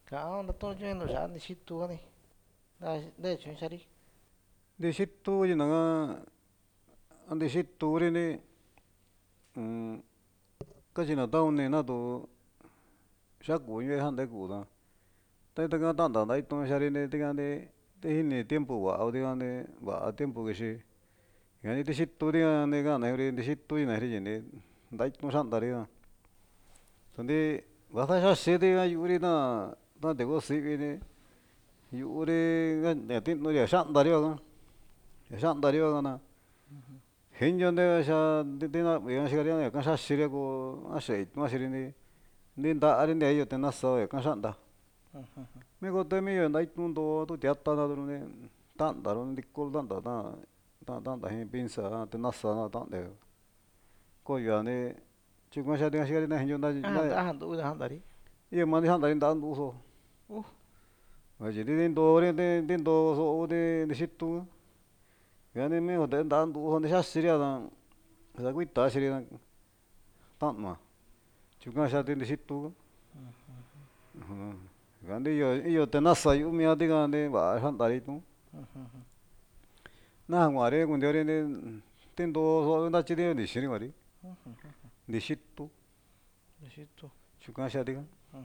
anda todo yendo ya ni situ gani. Da chun shari. Ndi xitu yinaga ndi xitu rini kachina tauni na tu xaku ñue jande kuda taita tanda nda itu xari ni tikandi tijini tiempo vao tikandi va'a tiempo kixi ñani ti xitu tikandi kanari ndi xitu yinari yini nda itu xantari tundi va'a yaxi tika yuri ta tiko sivini yuri ña tinuri xantari va'a xantari va'a jinyo nte xa tina'vi xikari ñaka xaxiri ko axe'e itu axiri ndi nta'ari ntiayo te nasao ñaka xa'nta miko temiyo nda itu ndo tu tiata naduruni ta'ntaru ntiko ta'nta ta'nta jin pinza te nasana ta'nte koyuani tyukuan xikari najinyo Ajan ndu da jandari. iyo mani xantari nta'a ntuso Uh, vachi ndindori ndindoso ndi xitu ñani mijo te nta'a ntuso ndi xaxiri xa kuita axiri ta'nua tyukan xati ndi xitu kandi iyo te nasa yu'u mia tikandi va'a xantari itu naja kuari kuntiori tindoso ntachirio nixiri kuari ndi xitu ni situ. tyukan xatika.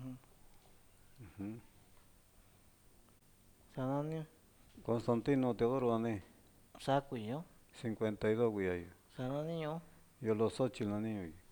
Sananio. Constantino Teodoro nani Sakuyo. 52 kuiya Sananio. yo los Xochitl nani.